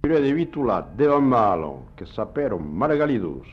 Io de vitula deva malo, che sapero margalidus.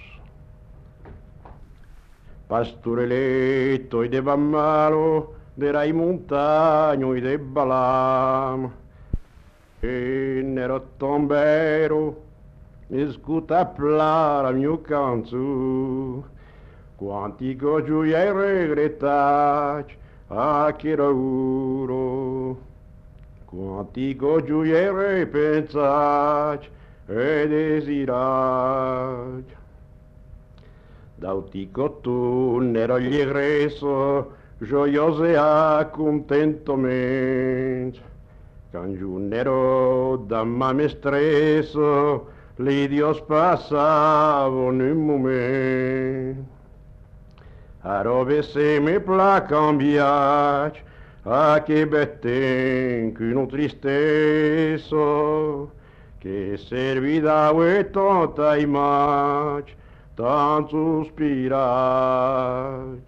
Pastoreletto e de malo, de rai montagno e de balam. E nero tombero, escuta plara mio canzu. Quanti gioia e regrettaci, a che uro. Quanti gioia e repensaci, e desiraci. Dautico tu nero gli egreso, gioiose a contentamento. Cangiunero da mame stresso, li dios passavano un momento. A robe se me pla cambiac, a che betten qu'uno tristesso, che servida e tanta imac, tant suspirac.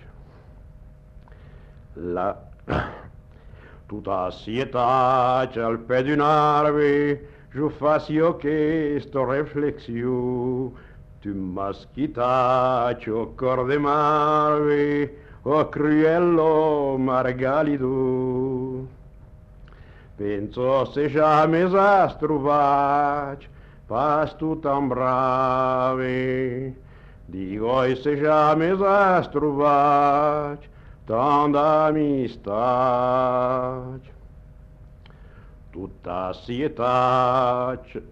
La tutta sietac al pè d'un arbre, jo facio questa reflexiu. Tu m'has quittat, o cor de marve, o cruello margalido. Penso se jamais has trobat pas tu tan brave. Digo, e se jamais has trobat tant d'amistat. Tutta sietat.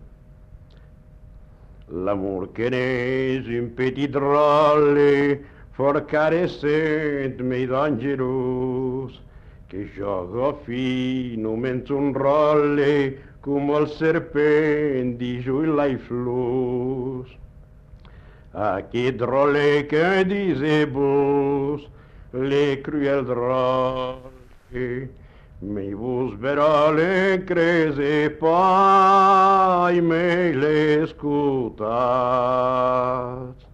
L'amor che n'és un petit drôle, fort carescent me dangerós, que joga fino mentre un rolle, come il serpent di giù lai flus. A che drôle che disebus, le cruel drôle, mi vos verale crese pai me l'escutat.